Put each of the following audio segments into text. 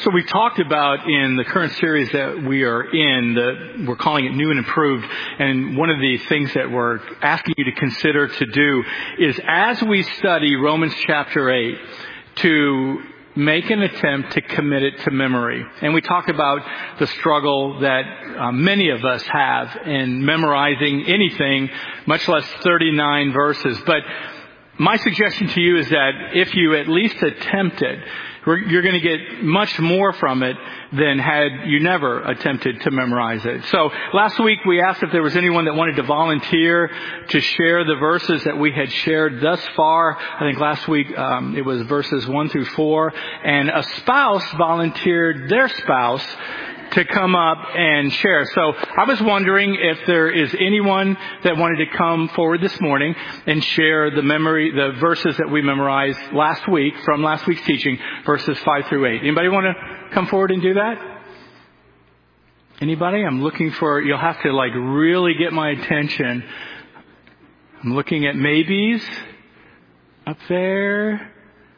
So we talked about in the current series that we are in, we're calling it New and Improved, and one of the things that we're asking you to consider to do is, as we study Romans chapter 8, to make an attempt to commit it to memory. And we talked about the struggle that many of us have in memorizing anything, much less 39 verses. But my suggestion to you is that if you at least attempt it, you're going to get much more from it than had you never attempted to memorize it. So last week we asked if there was anyone that wanted to volunteer to share the verses that we had shared thus far. I think last week it was verses 1 through 4. And a spouse volunteered their spouse to come up and share. So I was wondering if there is anyone that wanted to come forward this morning and share the verses that we memorized last week from last week's teaching, verses 5 through 8. Anybody want to come forward and do that? Anybody? I'm looking for, you'll have to really get my attention. I'm looking at maybes up there.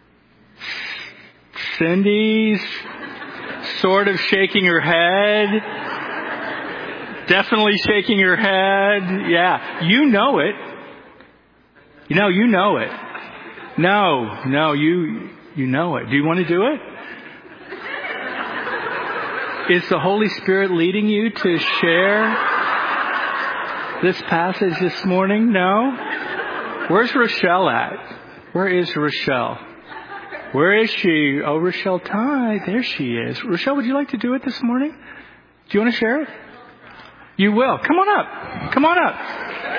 Cindy's sort of shaking her head. Definitely shaking her head. Yeah. You know it. You know it. No, you know it. Do you want to do it? Is the Holy Spirit leading you to share this passage this morning? No? Where's Rochelle at? Where is Rochelle? Where is she? Oh, Rochelle Ty. There she is. Rochelle, would you like to do it this morning? Do you want to share it? You will. Come on up. Come on up.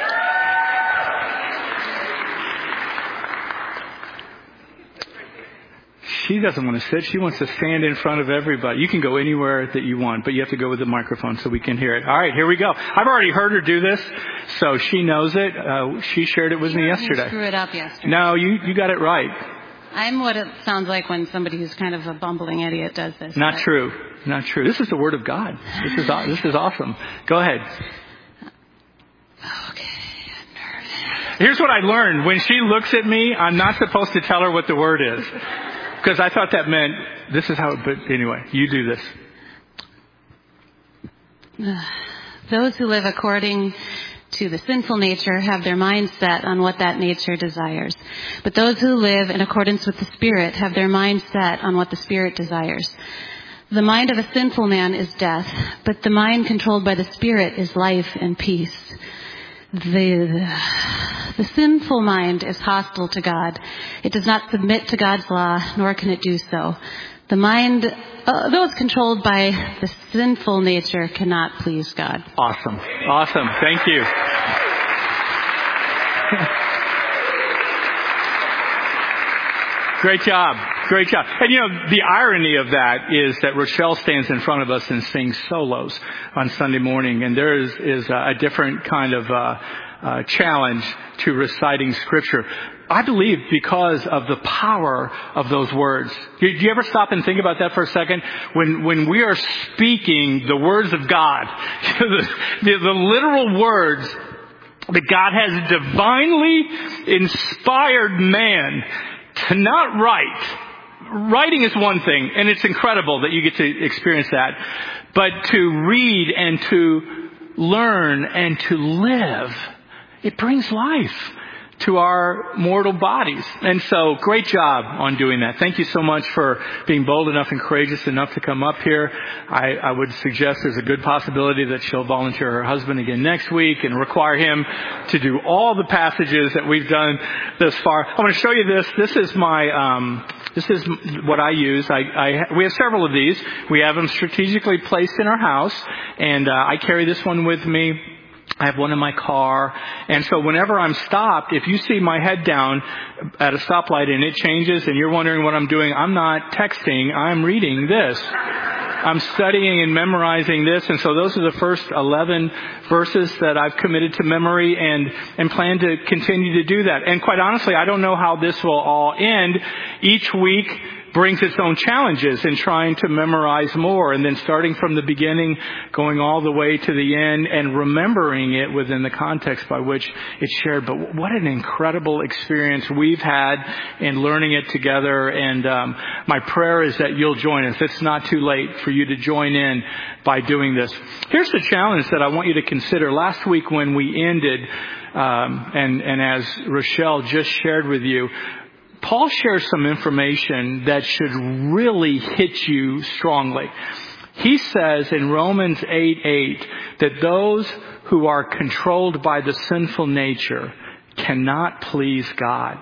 She doesn't want to sit. She wants to stand in front of everybody. You can go anywhere that you want, but you have to go with the microphone so we can hear it. All right, here we go. I've already heard her do this, so she knows it. She shared it with me yesterday. You screwed up yesterday. No, you got it right. I'm what it sounds like when somebody who's kind of a bumbling idiot does this. Not true. This is the Word of God. This is awesome. Go ahead. Okay, I'm nervous. Here's what I learned. When she looks at me, I'm not supposed to tell her what the word is. Because I thought that meant this is how it... But anyway, you do this. Those who live according to the sinful nature have their mind set on what that nature desires. But those who live in accordance with the Spirit have their mind set on what the Spirit desires. The mind of a sinful man is death, but the mind controlled by the Spirit is life and peace. The sinful mind is hostile to God. It does not submit to God's law, nor can it do so. The mind, those controlled by the sinful nature, cannot please God. Awesome. Thank you. Great job. And the irony of that is that Rochelle stands in front of us and sings solos on Sunday morning, and there is a different kind of challenge to reciting Scripture. I believe because of the power of those words. Do you ever stop and think about that for a second? When we are speaking the words of God, the literal words that God has divinely inspired man to not write. Writing is one thing, and it's incredible that you get to experience that. But to read and to learn and to live, it brings life to our mortal bodies. And so, great job on doing that. Thank you so much for being bold enough and courageous enough to come up here. I would suggest there's a good possibility that she'll volunteer her husband again next week and require him to do all the passages that we've done thus far. I want to show you this. This is what I use. We have several of these. We have them strategically placed in our house, and I carry this one with me. I have one in my car. And so whenever I'm stopped, if you see my head down at a stoplight and it changes and you're wondering what I'm doing, I'm not texting, I'm reading this. I'm studying and memorizing this. And so those are the first 11 verses that I've committed to memory and plan to continue to do that. And quite honestly, I don't know how this will all end. Each week brings its own challenges in trying to memorize more, and then starting from the beginning, going all the way to the end, and remembering it within the context by which it's shared. But what an incredible experience we've had in learning it together, and my prayer is that you'll join us. It's not too late for you to join in by doing this. Here's the challenge that I want you to consider. Last week when we ended, and as Rochelle just shared with you, Paul shares some information that should really hit you strongly. He says in Romans 8:8 that those who are controlled by the sinful nature cannot please God.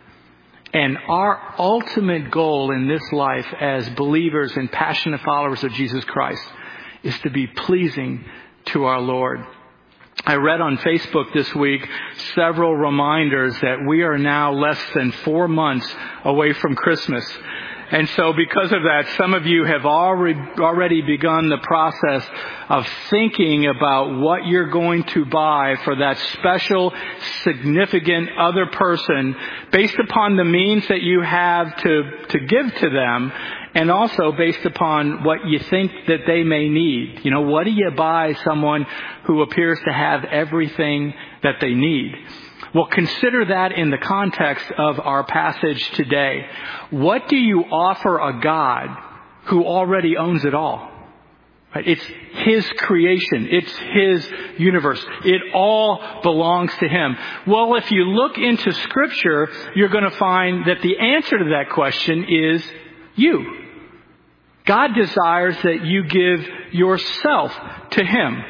And our ultimate goal in this life as believers and passionate followers of Jesus Christ is to be pleasing to our Lord. I read on Facebook this week several reminders that we are now less than 4 months away from Christmas. And so because of that, some of you have already begun the process of thinking about what you're going to buy for that special, significant other person based upon the means that you have to give to them, and also based upon what you think that they may need. You know, what do you buy someone who appears to have everything that they need? Well, consider that in the context of our passage today. What do you offer a God who already owns it all? Right? It's His creation. It's His universe. It all belongs to Him. Well, if you look into Scripture, you're going to find that the answer to that question is you. God desires that you give yourself to Him.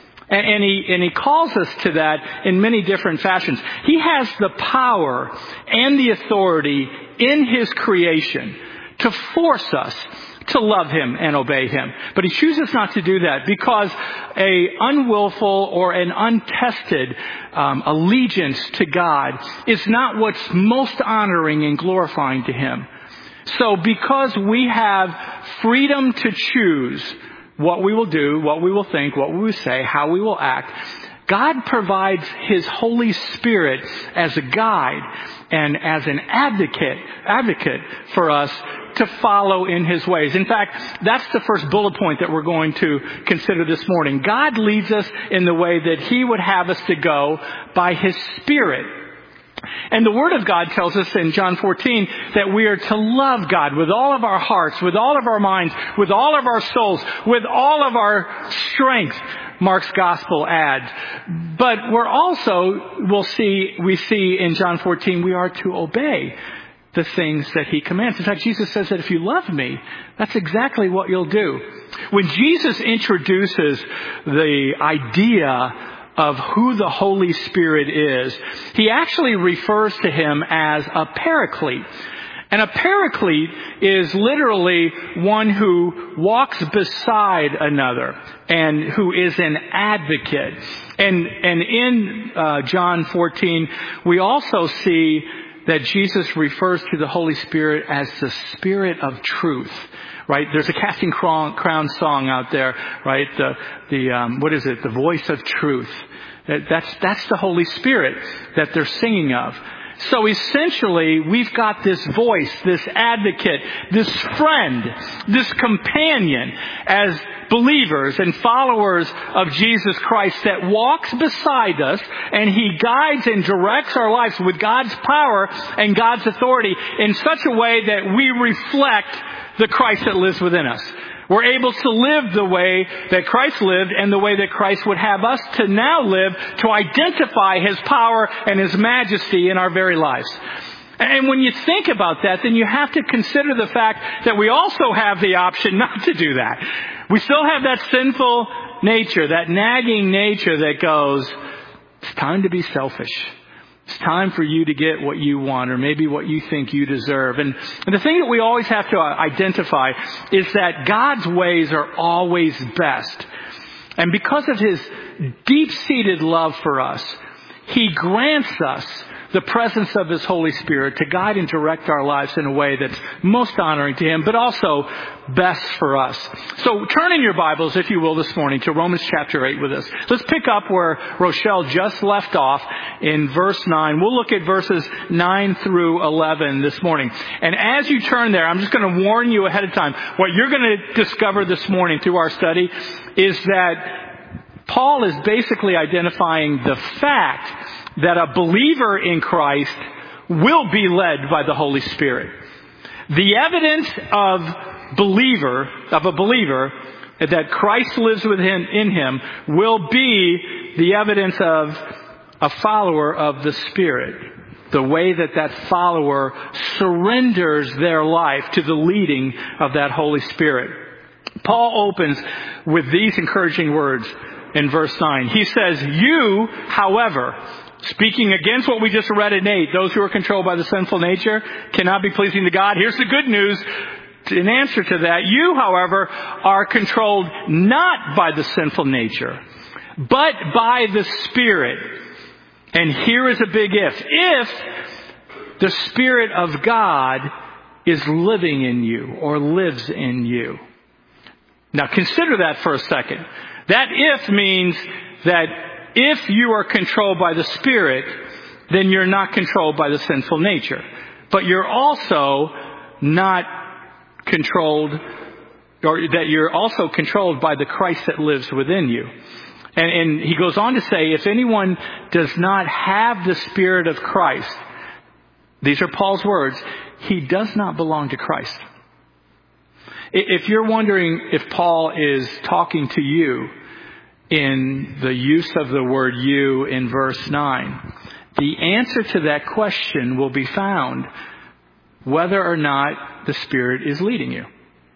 And he calls us to that in many different fashions. He has the power and the authority in His creation to force us to love Him and obey Him. But He chooses not to do that because a unwillful or an untested allegiance to God is not what's most honoring and glorifying to Him. So because we have freedom to choose what we will do, what we will think, what we will say, how we will act, God provides His Holy Spirit as a guide and as an advocate for us to follow in His ways. In fact, that's the first bullet point that we're going to consider this morning. God leads us in the way that He would have us to go by His Spirit. And the Word of God tells us in John 14 that we are to love God with all of our hearts, with all of our minds, with all of our souls, with all of our strength, Mark's Gospel adds. But we're also, we see in John 14, we are to obey the things that He commands. In fact, Jesus says that if you love me, that's exactly what you'll do. When Jesus introduces the idea of who the Holy Spirit is, He actually refers to Him as a paraclete. And a paraclete is literally one who walks beside another and who is an advocate. And in John 14, we also see that Jesus refers to the Holy Spirit as the Spirit of truth. Right? There's a Casting Crown song out there, right? What is it? The voice of truth. That's the Holy Spirit that they're singing of. So essentially, we've got this voice, this advocate, this friend, this companion as believers and followers of Jesus Christ that walks beside us, and He guides and directs our lives with God's power and God's authority in such a way that we reflect the Christ that lives within us. We're able to live the way that Christ lived and the way that Christ would have us to now live, to identify His power and His majesty in our very lives. And when you think about that, then you have to consider the fact that we also have the option not to do that. We still have that sinful nature, that nagging nature that goes, it's time to be selfish. It's time for you to get what you want, or maybe what you think you deserve. And the thing that we always have to identify is that God's ways are always best. And because of His deep-seated love for us, He grants us the presence of His Holy Spirit to guide and direct our lives in a way that's most honoring to Him, but also best for us. So turn in your Bibles, if you will, this morning to Romans chapter 8 with us. Let's pick up where Rochelle just left off in verse 9. We'll look at verses 9 through 11 this morning. And as you turn there, I'm just going to warn you ahead of time. What you're going to discover this morning through our study is that Paul is basically identifying the fact that a believer in Christ will be led by the Holy Spirit. The evidence of a believer that Christ lives within in him will be the evidence of a follower of the Spirit. The way that follower surrenders their life to the leading of that Holy Spirit. Paul opens with these encouraging words in verse 9. He says, "You, however," speaking against what we just read in 8, those who are controlled by the sinful nature cannot be pleasing to God. Here's the good news. In answer to that, you, however, are controlled not by the sinful nature, but by the Spirit. And here is a big if. If the Spirit of God is living in you or lives in you. Now consider that for a second. That if means that if you are controlled by the Spirit, then you're not controlled by the sinful nature. But you're also not controlled, or that you're also controlled by the Christ that lives within you. And he goes on to say, if anyone does not have the Spirit of Christ, these are Paul's words, he does not belong to Christ. If you're wondering if Paul is talking to you in the use of the word you in verse 9, the answer to that question will be found whether or not the Spirit is leading you.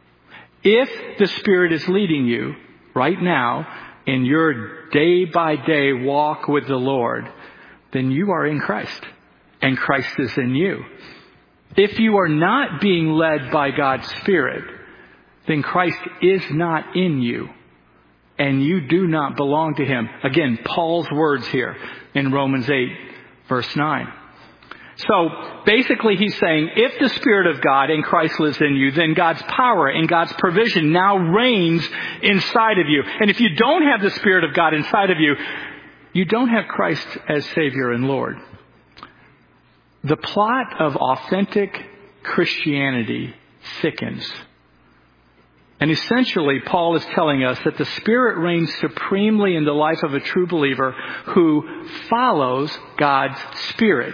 If the Spirit is leading you right now in your day-by-day walk with the Lord, then you are in Christ, and Christ is in you. If you are not being led by God's Spirit, then Christ is not in you, and you do not belong to Him. Again, Paul's words here in Romans 8, verse 9. So basically he's saying, if the Spirit of God in Christ lives in you, then God's power and God's provision now reigns inside of you. And if you don't have the Spirit of God inside of you, you don't have Christ as Savior and Lord. The plot of authentic Christianity thickens. And essentially, Paul is telling us that the Spirit reigns supremely in the life of a true believer who follows God's Spirit.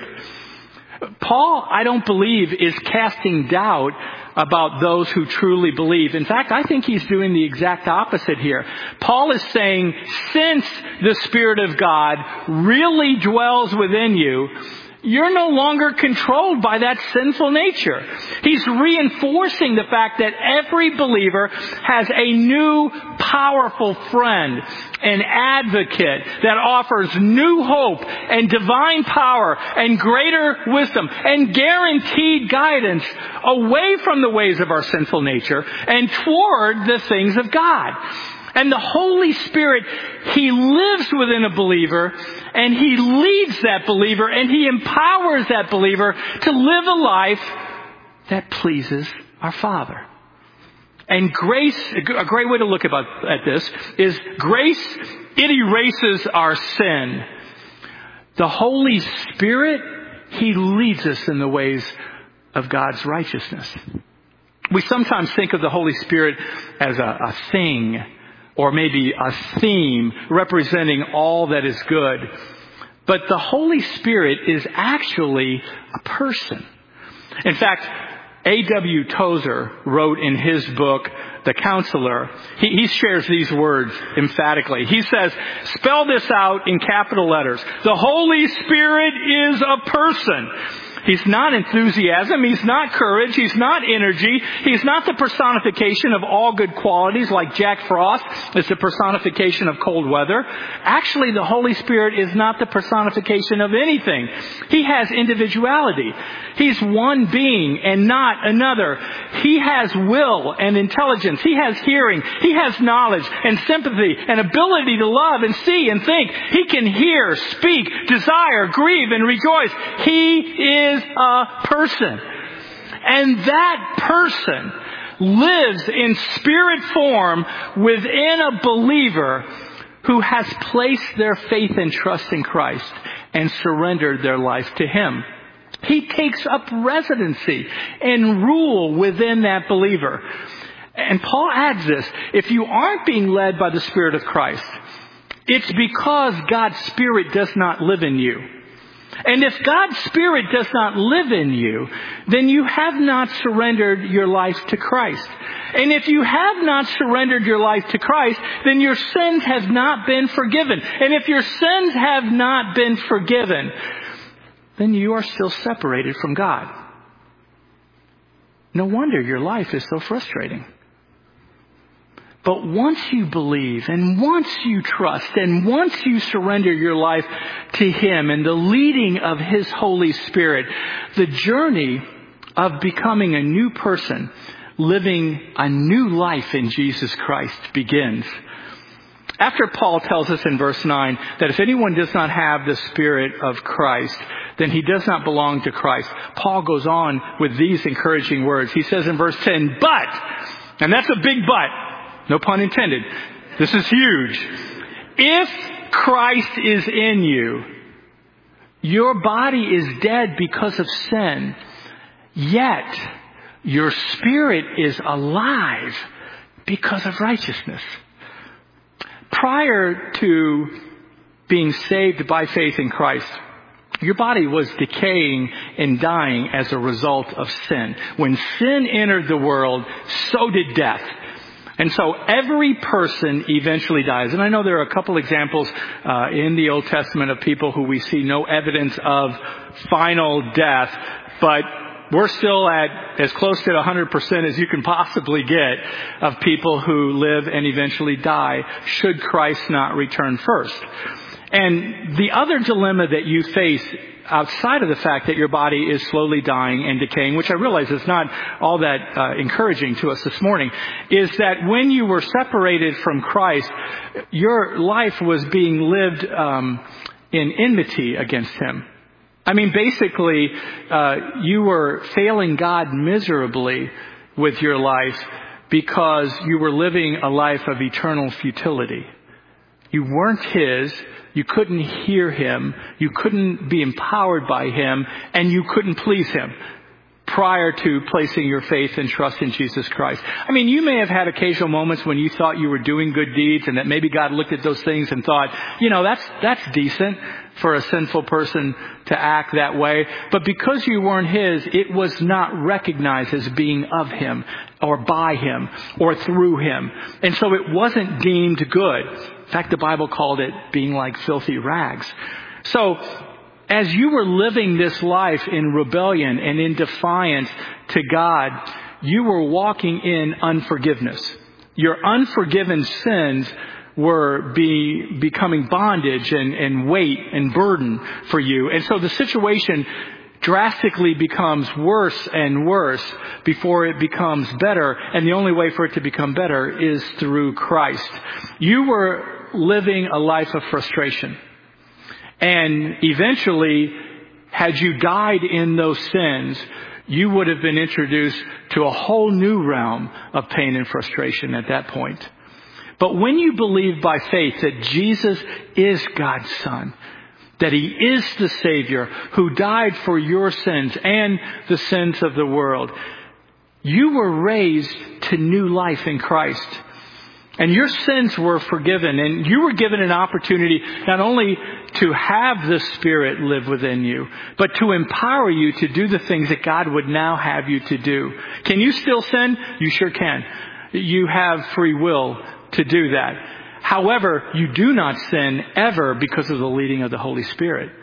Paul, I don't believe, is casting doubt about those who truly believe. In fact, I think he's doing the exact opposite here. Paul is saying, since the Spirit of God really dwells within you, you're no longer controlled by that sinful nature. He's reinforcing the fact that every believer has a new, powerful friend, an advocate that offers new hope and divine power and greater wisdom and guaranteed guidance away from the ways of our sinful nature and toward the things of God. And the Holy Spirit, He lives within a believer, and He leads that believer, and He empowers that believer to live a life that pleases our Father. And grace, a great way to look at this is grace, it erases our sin. The Holy Spirit, He leads us in the ways of God's righteousness. We sometimes think of the Holy Spirit as a thing, or maybe a theme representing all that is good. But the Holy Spirit is actually a person. In fact, A.W. Tozer wrote in his book, The Counselor, he shares these words emphatically. He says, spell this out in capital letters. The Holy Spirit is a person. He's not enthusiasm. He's not courage. He's not energy. He's not the personification of all good qualities like Jack Frost is the personification of cold weather. Actually, the Holy Spirit is not the personification of anything. He has individuality. He's one being and not another. He has will and intelligence. He has hearing. He has knowledge and sympathy and ability to love and see and think. He can hear, speak, desire, grieve, and rejoice. He is a person. And that person lives in spirit form within a believer who has placed their faith and trust in Christ and surrendered their life to Him. He takes up residency and rule within that believer. And Paul adds this, if you aren't being led by the Spirit of Christ, it's because God's Spirit does not live in you. And if God's Spirit does not live in you, then you have not surrendered your life to Christ. And if you have not surrendered your life to Christ, then your sins have not been forgiven. And if your sins have not been forgiven, then you are still separated from God. No wonder your life is so frustrating. But once you believe and once you trust and once you surrender your life to Him and the leading of His Holy Spirit, the journey of becoming a new person, living a new life in Jesus Christ begins. After Paul tells us in verse 9 that if anyone does not have the Spirit of Christ, then he does not belong to Christ, Paul goes on with these encouraging words. He says in verse 10, but, and that's a big but, no pun intended. This is huge. If Christ is in you, your body is dead because of sin, yet your spirit is alive because of righteousness. Prior to being saved by faith in Christ, your body was decaying and dying as a result of sin. When sin entered the world, so did death. And so every person eventually dies. And I know there are a couple examples in the Old Testament of people who we see no evidence of final death, but we're still at as close to 100% as you can possibly get of people who live and eventually die should Christ not return first. And the other dilemma that you face outside of the fact that your body is slowly dying and decaying, which I realize is not all that encouraging to us this morning, is that when you were separated from Christ, your life was being lived in enmity against Him. I mean, basically, you were failing God miserably with your life because you were living a life of eternal futility. You weren't His. You couldn't hear Him. You couldn't be empowered by Him. And you couldn't please Him prior to placing your faith and trust in Jesus Christ. I mean, you may have had occasional moments when you thought you were doing good deeds and that maybe God looked at those things and thought, you know, that's decent for a sinful person to act that way. But because you weren't His, it was not recognized as being of Him or by Him or through Him. And so it wasn't deemed good. In fact, the Bible called it being like filthy rags. So as you were living this life in rebellion and in defiance to God, you were walking in unforgiveness. Your unforgiven sins were becoming bondage and weight and burden for you. And so the situation drastically becomes worse and worse before it becomes better. And the only way for it to become better is through Christ. You were living a life of frustration. And eventually, had you died in those sins, you would have been introduced to a whole new realm of pain and frustration at that point. But when you believe by faith that Jesus is God's Son, that He is the Savior who died for your sins and the sins of the world, you were raised to new life in Christ. And your sins were forgiven, and you were given an opportunity not only to have the Spirit live within you, but to empower you to do the things that God would now have you to do. Can you still sin? You sure can. You have free will to do that. However, you do not sin ever because of the leading of the Holy Spirit.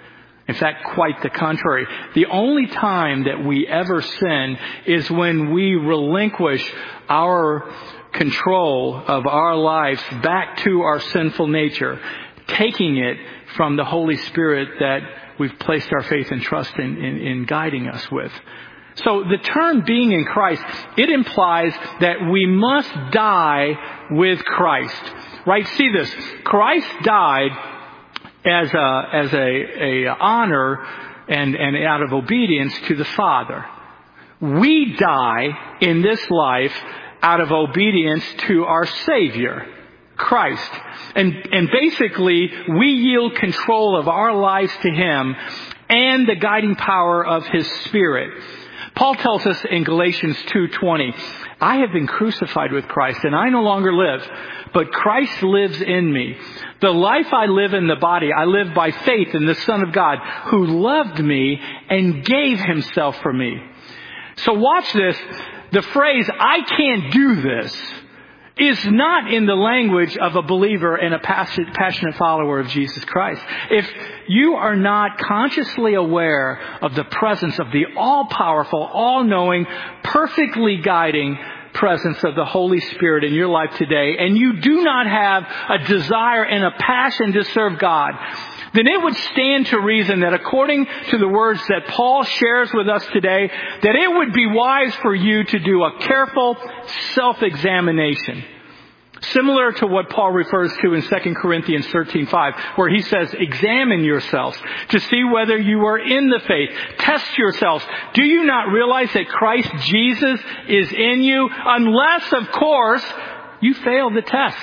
In fact, quite the contrary. The only time that we ever sin is when we relinquish our control of our lives back to our sinful nature, taking it from the Holy Spirit that we've placed our faith and trust in guiding us with. So the term being in Christ, it implies that we must die with Christ. Right? See this. Christ died as a honor and out of obedience to the Father. We die in this life out of obedience to our Savior, Christ. And basically, we yield control of our lives to Him and the guiding power of His Spirit. Paul tells us in Galatians 2:20, I have been crucified with Christ, and I no longer live, but Christ lives in me. The life I live in the body, I live by faith in the Son of God, who loved me and gave Himself for me. So watch this. The phrase, I can't do this, is not in the language of a believer and a passionate follower of Jesus Christ. If you are not consciously aware of the presence of the all-powerful, all-knowing, perfectly guiding presence of the Holy Spirit in your life today, and you do not have a desire and a passion to serve God, then it would stand to reason that according to the words that Paul shares with us today, that it would be wise for you to do a careful self-examination. Similar to what Paul refers to in 2 Corinthians 13:5, where he says, examine yourselves to see whether you are in the faith. Test yourselves. Do you not realize that Christ Jesus is in you? Unless, of course, you fail the test.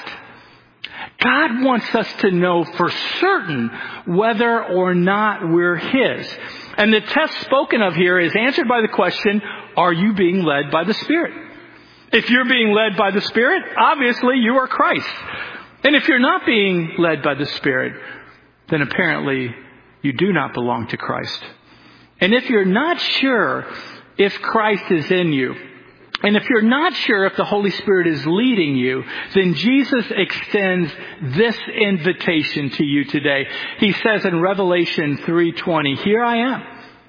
God wants us to know for certain whether or not we're His. And the test spoken of here is answered by the question, are you being led by the Spirit? If you're being led by the Spirit, obviously you are Christ. And if you're not being led by the Spirit, then apparently you do not belong to Christ. And if you're not sure if Christ is in you, and if you're not sure if the Holy Spirit is leading you, then Jesus extends this invitation to you today. He says in Revelation 3:20, here I am.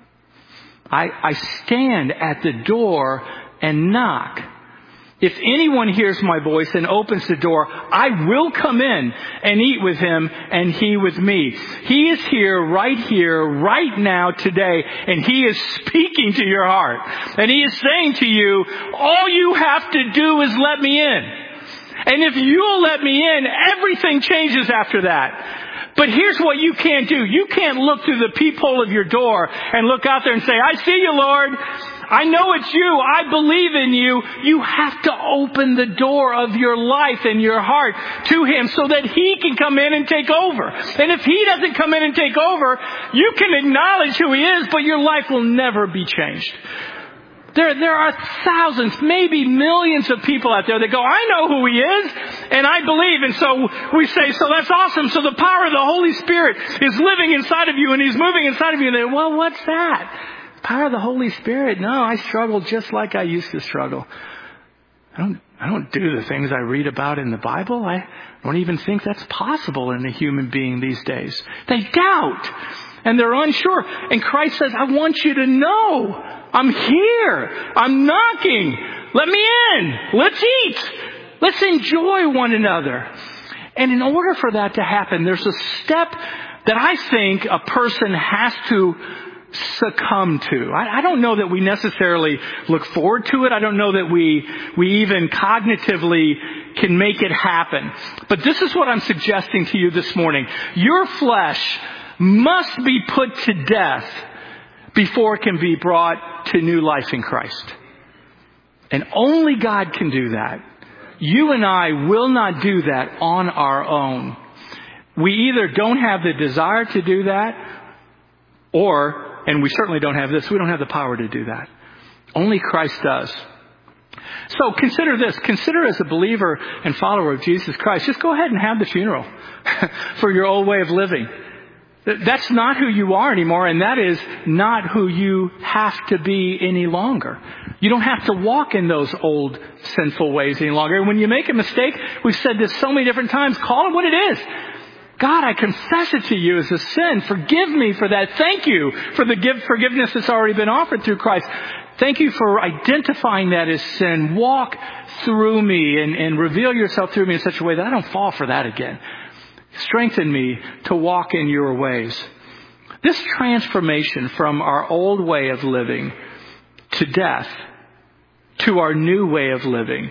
I stand at the door and knock. If anyone hears my voice and opens the door, I will come in and eat with him and he with me. He is here, right now, today, and He is speaking to your heart. And He is saying to you, all you have to do is let me in. And if you'll let me in, everything changes after that. But here's what you can't do. You can't look through the peephole of your door and look out there and say, I see you, Lord. I know it's you. I believe in you. You have to open the door of your life and your heart to Him so that He can come in and take over. And if He doesn't come in and take over, you can acknowledge who He is, but your life will never be changed. There are thousands, maybe millions of people out there that go, I know who He is, and I believe. And so we say, so that's awesome. So the power of the Holy Spirit is living inside of you, and He's moving inside of you. And they, well, what's that? Power of the Holy Spirit. No, I struggle just like I used to struggle. I don't do the things I read about in the Bible. I don't even think that's possible in a human being these days. They doubt and they're unsure. And Christ says, I want you to know I'm here. I'm knocking. Let me in. Let's eat. Let's enjoy one another. And in order for that to happen, there's a step that I think a person has to succumb to. I don't know that we necessarily look forward to it. I don't know that we even cognitively can make it happen. But this is what I'm suggesting to you this morning. Your flesh must be put to death before it can be brought to new life in Christ. And only God can do that. You and I will not do that on our own. We either don't have the desire to do that, and we certainly don't have this, we don't have the power to do that. Only Christ does. So consider this. Consider as a believer and follower of Jesus Christ, just go ahead and have the funeral for your old way of living. That's not who you are anymore, and that is not who you have to be any longer. You don't have to walk in those old sinful ways any longer. And when you make a mistake, we've said this so many different times, call it what it is. God, I confess it to you as a sin. Forgive me for that. Thank you for the forgiveness that's already been offered through Christ. Thank you for identifying that as sin. Walk through me and reveal yourself through me in such a way that I don't fall for that again. Strengthen me to walk in your ways. This transformation from our old way of living to death to our new way of living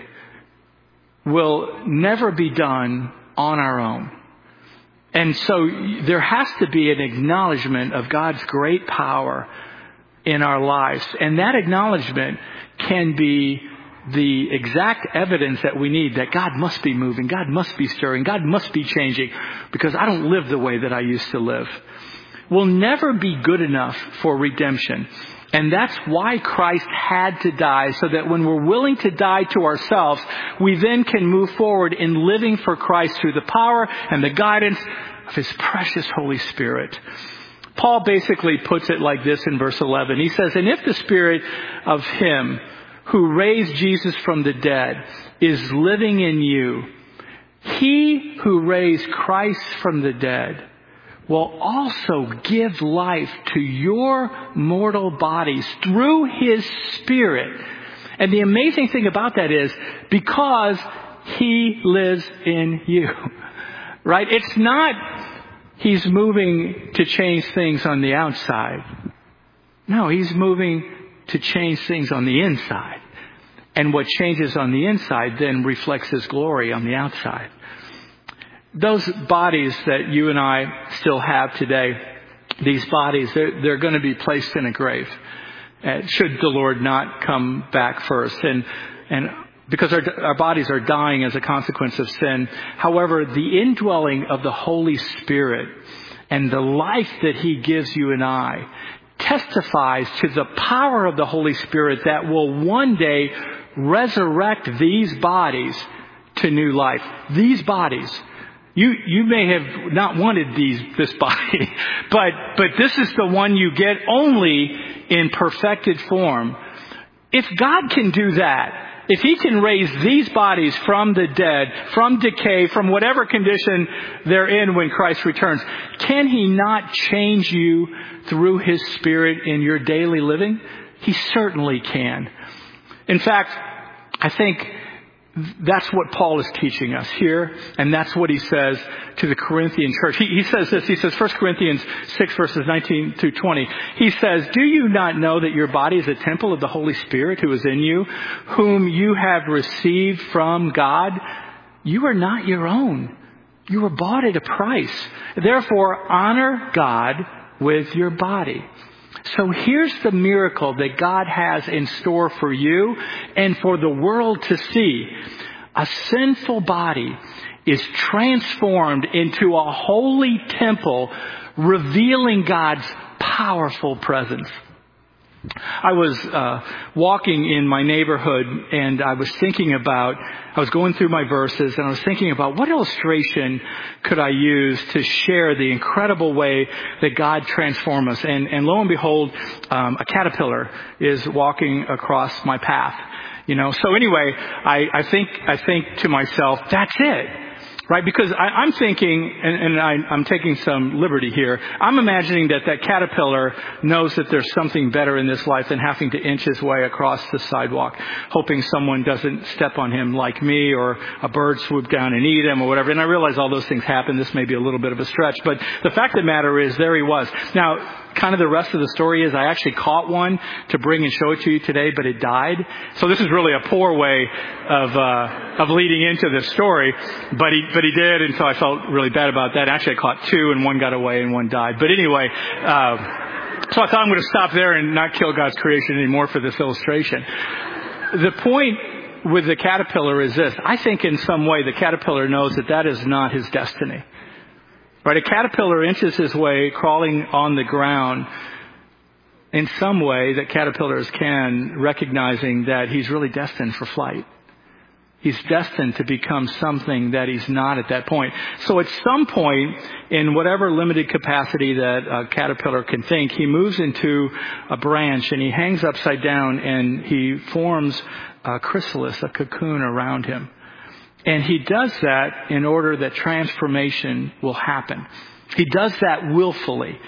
will never be done on our own. And so there has to be an acknowledgement of God's great power in our lives. And that acknowledgement can be the exact evidence that we need that God must be moving, God must be stirring, God must be changing, because I don't live the way that I used to live. We'll never be good enough for redemption. And that's why Christ had to die, so that when we're willing to die to ourselves, we then can move forward in living for Christ through the power and the guidance of His precious Holy Spirit. Paul basically puts it like this in verse 11. He says, and if the Spirit of Him who raised Jesus from the dead is living in you, He who raised Christ from the dead will also give life to your mortal bodies through His Spirit. And the amazing thing about that is because He lives in you, right? It's not He's moving to change things on the outside. No, He's moving to change things on the inside. And what changes on the inside then reflects His glory on the outside. Those bodies that you and I still have today, these bodies, they're going to be placed in a grave, should the Lord not come back first. And because our bodies are dying as a consequence of sin. However, the indwelling of the Holy Spirit and the life that He gives you and I testifies to the power of the Holy Spirit that will one day resurrect these bodies to new life. These bodies. You may have not wanted this body, but this is the one you get only in perfected form. If God can do that, if He can raise these bodies from the dead, from decay, from whatever condition they're in when Christ returns, can He not change you through His Spirit in your daily living? He certainly can. In fact, I think that's what Paul is teaching us here, and that's what he says to the Corinthian church. He says this, he says 1 Corinthians 6 verses 19 through 20. He says, do you not know that your body is a temple of the Holy Spirit who is in you, whom you have received from God? You are not your own. You were bought at a price. Therefore, honor God with your body. So here's the miracle that God has in store for you and for the world to see. A sinful body is transformed into a holy temple, revealing God's powerful presence. I was walking in my neighborhood, and I was going through my verses, and I was thinking about what illustration could I use to share the incredible way that God transforms us. And lo and behold, a caterpillar is walking across my path. So anyway, I think to myself, that's it. Right? Because I'm thinking, and I'm taking some liberty here, I'm imagining that caterpillar knows that there's something better in this life than having to inch his way across the sidewalk, hoping someone doesn't step on him like me, or a bird swoop down and eat him or whatever. And I realize all those things happen. This may be a little bit of a stretch, but the fact of the matter is, there he was. Now, kind of the rest of the story is I actually caught one to bring and show it to you today, but it died. So this is really a poor way of leading into this story, but he did, and so I felt really bad about that. Actually, I caught two, and one got away and one died. But anyway, so I thought I'm going to stop there and not kill God's creation anymore for this illustration. The point with the caterpillar is this. I think in some way the caterpillar knows that is not his destiny. Right? A caterpillar inches his way, crawling on the ground in some way that caterpillars can, recognizing that he's really destined for flight. He's destined to become something that he's not at that point. So at some point, in whatever limited capacity that a caterpillar can think, he moves into a branch and he hangs upside down and he forms a chrysalis, a cocoon around him. And he does that in order that transformation will happen. He does that willfully.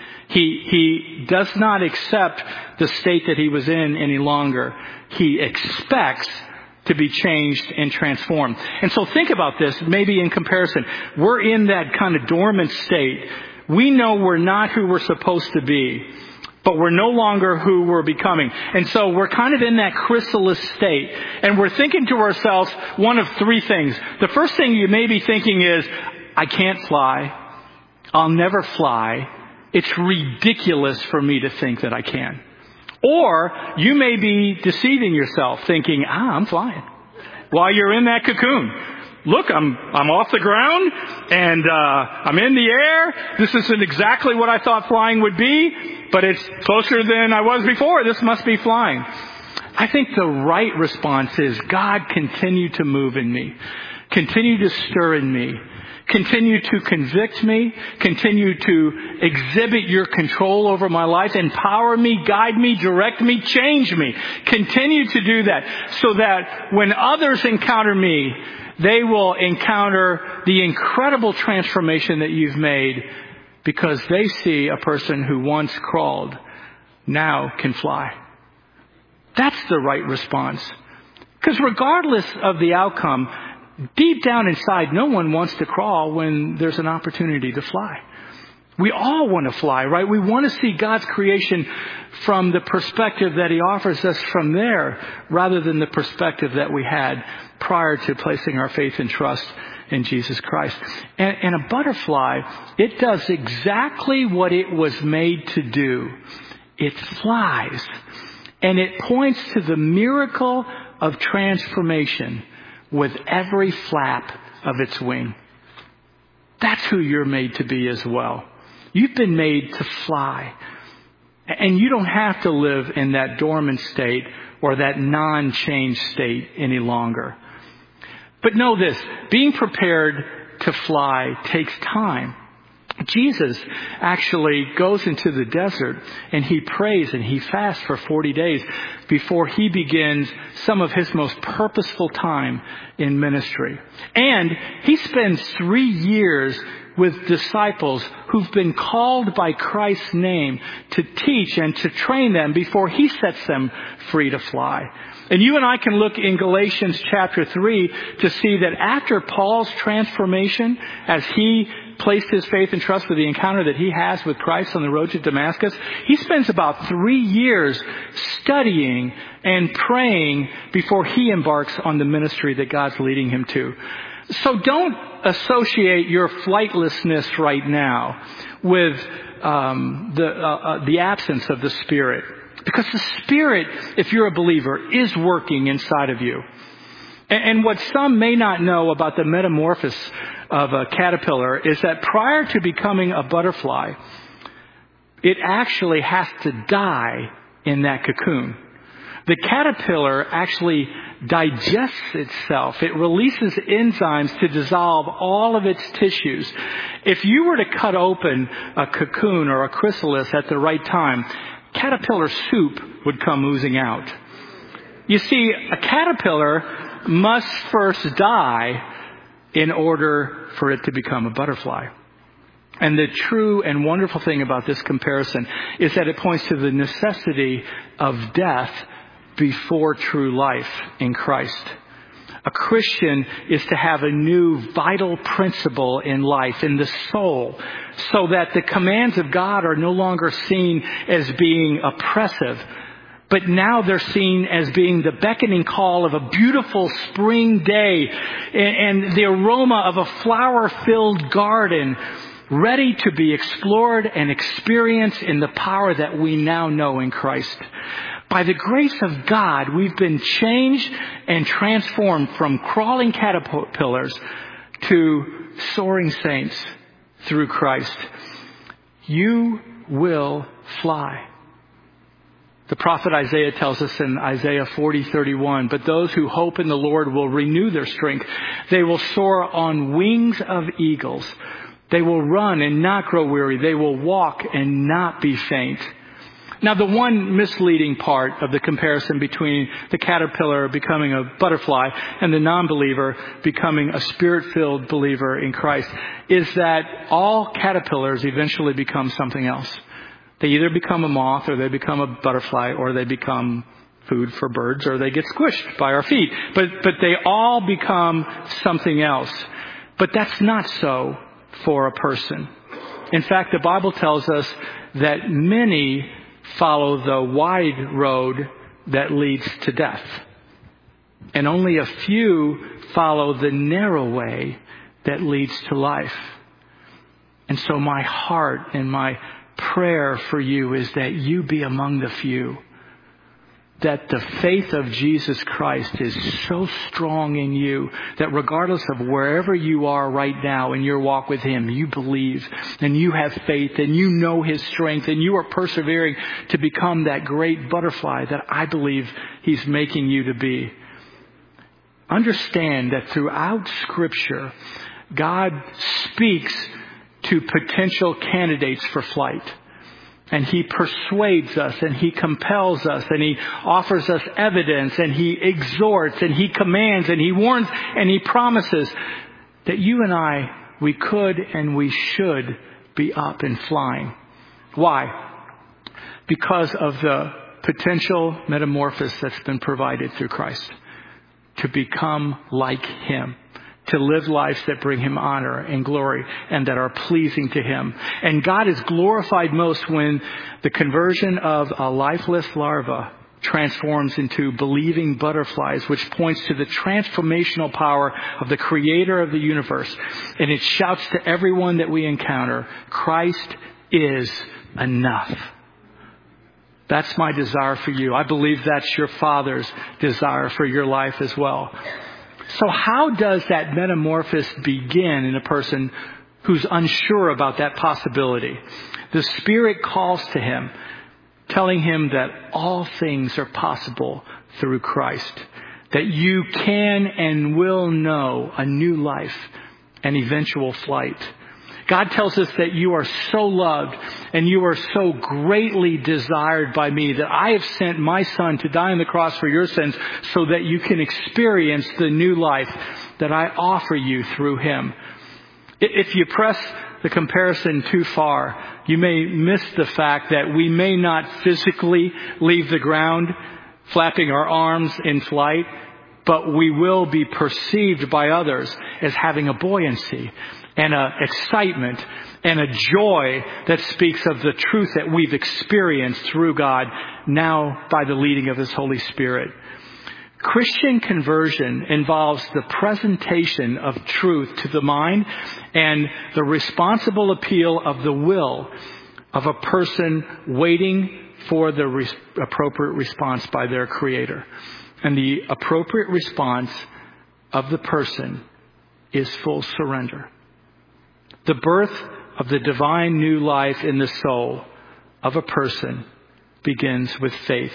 He does not accept the state that he was in any longer. He expects to be changed and transformed. And so think about this, maybe in comparison. We're in that kind of dormant state. We know we're not who we're supposed to be, but we're no longer who we're becoming. And so we're kind of in that chrysalis state. And we're thinking to ourselves one of three things. The first thing you may be thinking is, I can't fly. I'll never fly. It's ridiculous for me to think that I can. Or you may be deceiving yourself thinking, I'm flying. While you're in that cocoon. Look, I'm off the ground and I'm in the air. This isn't exactly what I thought flying would be, but it's closer than I was before. This must be flying. I think the right response is, God, continue to move in me. Continue to stir in me. Continue to convict me. Continue to exhibit your control over my life. Empower me, guide me, direct me, change me. Continue to do that so that when others encounter me, they will encounter the incredible transformation that you've made because they see a person who once crawled now can fly. That's the right response. Because regardless of the outcome, deep down inside, no one wants to crawl when there's an opportunity to fly. We all want to fly, right? We want to see God's creation from the perspective that He offers us from there, rather than the perspective that we had prior to placing our faith and trust in Jesus Christ. And a butterfly, it does exactly what it was made to do. It flies. And it points to the miracle of transformation with every flap of its wing. That's who you're made to be as well. You've been made to fly. And you don't have to live in that dormant state or that non-changed state any longer. But know this, being prepared to fly takes time. Jesus actually goes into the desert and He prays and He fasts for 40 days before He begins some of His most purposeful time in ministry. And He spends 3 years with disciples who've been called by Christ's name to teach and to train them before He sets them free to fly. And you and I can look in Galatians chapter 3 to see that after Paul's transformation, as he placed his faith and trust with the encounter that he has with Christ on the road to Damascus, he spends about 3 years studying and praying before he embarks on the ministry that God's leading him to. So don't associate your flightlessness right now with the absence of the Spirit. Because the Spirit, if you're a believer, is working inside of you. And what some may not know about the metamorphosis of a caterpillar is that prior to becoming a butterfly, it actually has to die in that cocoon. The caterpillar actually digests itself. It releases enzymes to dissolve all of its tissues. If you were to cut open a cocoon or a chrysalis at the right time, caterpillar soup would come oozing out. You see, a caterpillar must first die in order for it to become a butterfly. And the true and wonderful thing about this comparison is that it points to the necessity of death before true life in Christ. A Christian is to have a new vital principle in life, in the soul, so that the commands of God are no longer seen as being oppressive, but now they're seen as being the beckoning call of a beautiful spring day and the aroma of a flower-filled garden ready to be explored and experienced in the power that we now know in Christ. By the grace of God, we've been changed and transformed from crawling caterpillars to soaring saints through Christ. You will fly. The prophet Isaiah tells us in Isaiah 40:31, but those who hope in the Lord will renew their strength. They will soar on wings of eagles. They will run and not grow weary. They will walk and not be faint. Now, the one misleading part of the comparison between the caterpillar becoming a butterfly and the non-believer becoming a spirit-filled believer in Christ is that all caterpillars eventually become something else. They either become a moth, or they become a butterfly, or they become food for birds, or they get squished by our feet. But they all become something else. But that's not so for a person. In fact, the Bible tells us that many follow the wide road that leads to death, and only a few follow the narrow way that leads to life. And so my heart and my prayer for you is that you be among the few, that the faith of Jesus Christ is so strong in you that regardless of wherever you are right now in your walk with Him, you believe and you have faith and you know His strength and you are persevering to become that great butterfly that I believe He's making you to be. Understand that throughout Scripture, God speaks to potential candidates for flight. And He persuades us, and He compels us, and He offers us evidence, and He exhorts, and He commands, and He warns, and He promises that you and I, we could and we should be up and flying. Why? Because of the potential metamorphosis that's been provided through Christ. To become like Him. To live lives that bring Him honor and glory and that are pleasing to Him. And God is glorified most when the conversion of a lifeless larva transforms into believing butterflies, which points to the transformational power of the Creator of the universe. And it shouts to everyone that we encounter, Christ is enough. That's my desire for you. I believe that's your Father's desire for your life as well. So how does that metamorphosis begin in a person who's unsure about that possibility? The Spirit calls to him, telling him that all things are possible through Christ, that you can and will know a new life and eventual flight. God tells us that you are so loved and you are so greatly desired by me that I have sent my Son to die on the cross for your sins so that you can experience the new life that I offer you through Him. If you press the comparison too far, you may miss the fact that we may not physically leave the ground flapping our arms in flight, but we will be perceived by others as having a buoyancy and an excitement and a joy that speaks of the truth that we've experienced through God, now by the leading of His Holy Spirit. Christian conversion involves the presentation of truth to the mind and the responsible appeal of the will of a person waiting for the appropriate response by their Creator. And the appropriate response of the person is full surrender. The birth of the divine new life in the soul of a person begins with faith.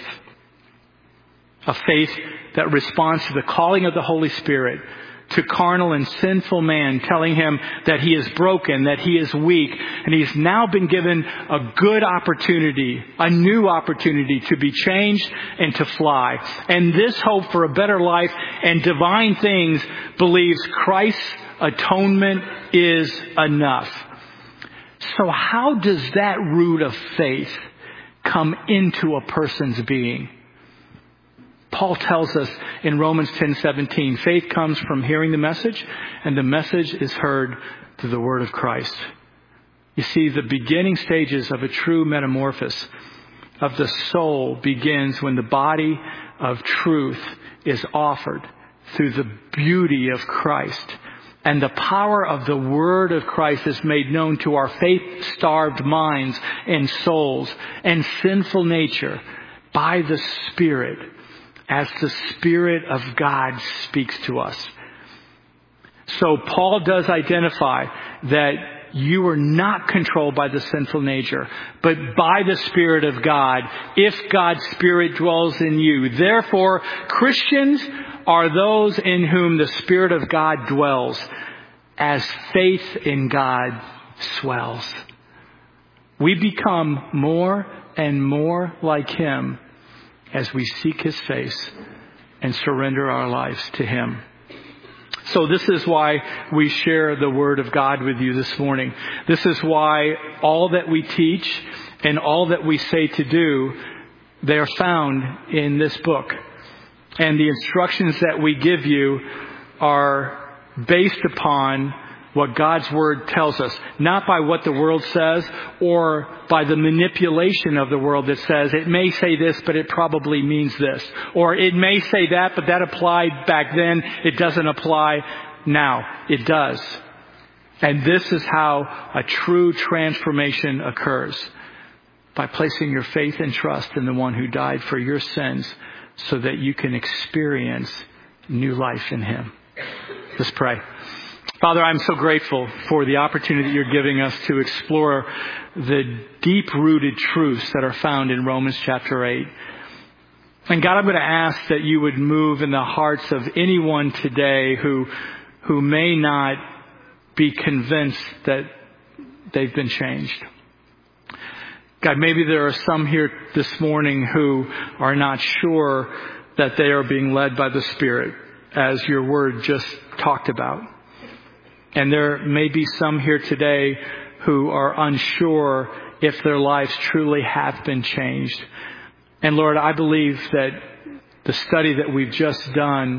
A faith that responds to the calling of the Holy Spirit to carnal and sinful man, telling him that he is broken, that he is weak, and he's now been given a good opportunity, a new opportunity to be changed and to fly. And this hope for a better life and divine things believes Christ's atonement is enough. So how does that root of faith come into a person's being? Paul tells us in Romans 10:17, faith comes from hearing the message, and the message is heard through the word of Christ. You see, the beginning stages of a true metamorphosis of the soul begins when the body of truth is offered through the beauty of Christ. And the power of the word of Christ is made known to our faith-starved minds and souls and sinful nature by the Spirit, as the Spirit of God speaks to us. So Paul does identify that you are not controlled by the sinful nature, but by the Spirit of God, if God's Spirit dwells in you. Therefore, Christians are those in whom the Spirit of God dwells, as faith in God swells. We become more and more like Him as we seek His face and surrender our lives to Him. So this is why we share the Word of God with you this morning. This is why all that we teach and all that we say to do, they are found in this book. And the instructions that we give you are based upon what God's Word tells us, not by what the world says or by the manipulation of the world that says it may say this, but it probably means this. Or it may say that, but that applied back then. It doesn't apply now. It does. And this is how a true transformation occurs. By placing your faith and trust in the one who died for your sins so that you can experience new life in Him. Let's pray. Father, I'm so grateful for the opportunity that you're giving us to explore the deep-rooted truths that are found in Romans chapter 8. And God, I'm going to ask that you would move in the hearts of anyone today who may not be convinced that they've been changed. God, maybe there are some here this morning who are not sure that they are being led by the Spirit, as your word just talked about. And there may be some here today who are unsure if their lives truly have been changed. And Lord, I believe that the study that we've just done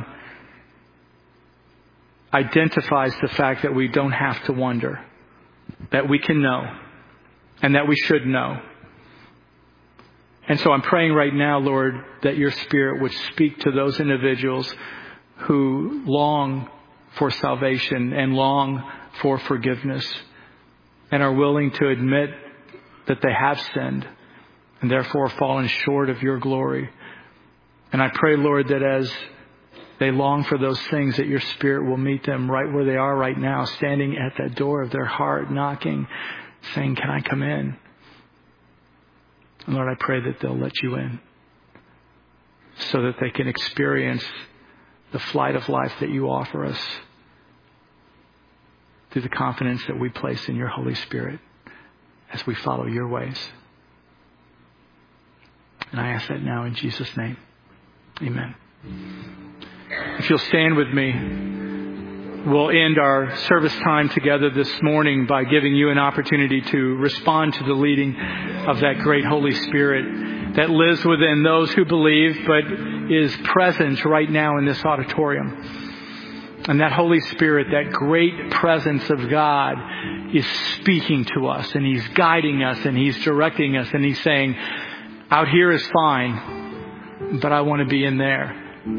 identifies the fact that we don't have to wonder, that we can know, and that we should know. And so I'm praying right now, Lord, that your Spirit would speak to those individuals who long for salvation and long for forgiveness and are willing to admit that they have sinned and therefore fallen short of your glory. And I pray, Lord, that as they long for those things, that your Spirit will meet them right where they are right now, standing at that door of their heart, knocking, saying, "Can I come in?" And Lord, I pray that they'll let you in so that they can experience the flight of life that you offer us through the confidence that we place in your Holy Spirit as we follow your ways. And I ask that now in Jesus' name. Amen. If you'll stand with me, we'll end our service time together this morning by giving you an opportunity to respond to the leading of that great Holy Spirit that lives within those who believe but is present right now in this auditorium. And that Holy Spirit, that great presence of God, is speaking to us, and He's guiding us, and He's directing us, and He's saying, out here is fine, but I want to be in there.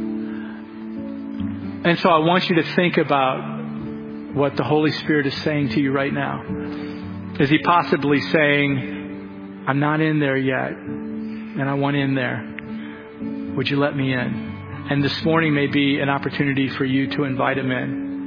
And so I want you to think about what the Holy Spirit is saying to you right now. Is He possibly saying, I'm not in there yet, and I want in there. Would you let me in? And this morning may be an opportunity for you to invite Him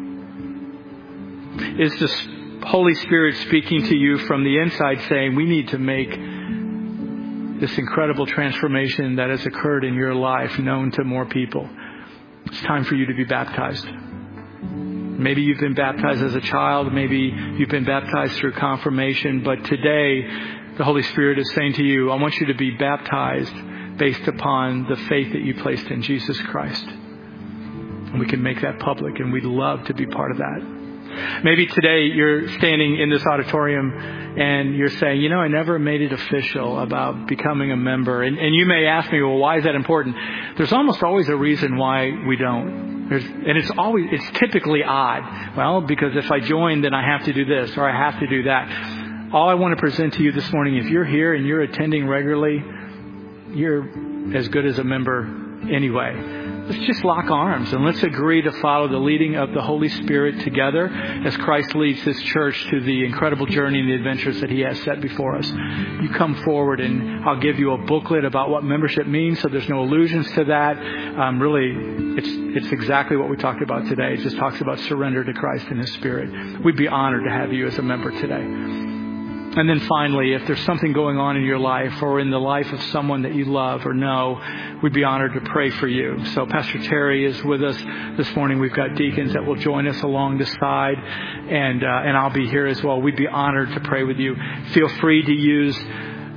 in. Is this Holy Spirit speaking to you from the inside saying, we need to make this incredible transformation that has occurred in your life known to more people? It's time for you to be baptized. Maybe you've been baptized as a child. Maybe you've been baptized through confirmation. But today, the Holy Spirit is saying to you, I want you to be baptized based upon the faith that you placed in Jesus Christ. And we can make that public, and we'd love to be part of that. Maybe today you're standing in this auditorium and you're saying, I never made it official about becoming a member. And you may ask me, well, why is that important? There's almost always a reason why we don't. It's typically odd. Well, because if I join, then I have to do this or I have to do that. All I want to present to you this morning, if you're here and you're attending regularly, you're as good as a member anyway. Let's just lock arms and let's agree to follow the leading of the Holy Spirit together as Christ leads His church to the incredible journey and the adventures that He has set before us. You come forward and I'll give you a booklet about what membership means, so there's no allusions to that. Really, it's exactly what we talked about today. It just talks about surrender to Christ and His Spirit. We'd be honored to have you as a member today. And then finally, if there's something going on in your life or in the life of someone that you love or know, we'd be honored to pray for you. So Pastor Terry is with us this morning. We've got deacons that will join us along the side, and I'll be here as well. We'd be honored to pray with you. Feel free to use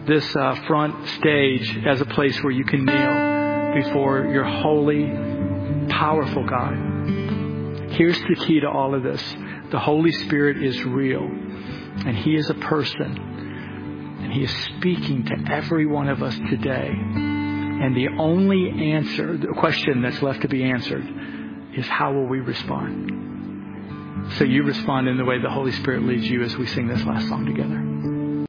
this front stage as a place where you can kneel before your holy, powerful God. Here's the key to all of this. The Holy Spirit is real, and He is a person, and He is speaking to every one of us today. And the only answer, the question that's left to be answered, is how will we respond? So you respond in the way the Holy Spirit leads you as we sing this last song together.